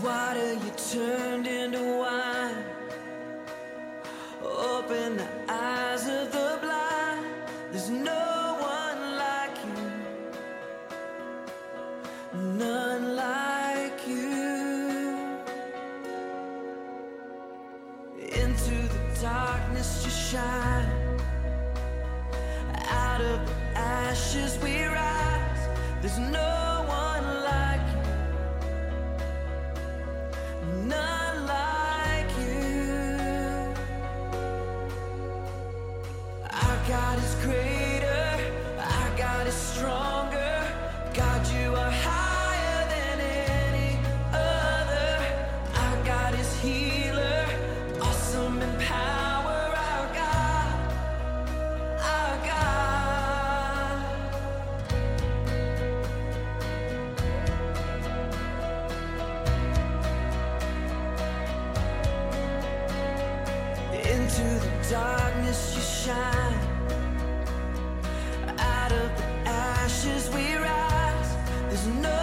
water you turned into wine. Open the eyes of the blind. There's no one like you, none like you. Into the darkness you shine. Out of the ashes we rise. There's no one like you, none like you. Our God is greater, our God is stronger. God, you are higher than any other. Our God is healer, awesome in power. Our God, our God. Into the darkness you shine. Out of the ashes we rise. There's no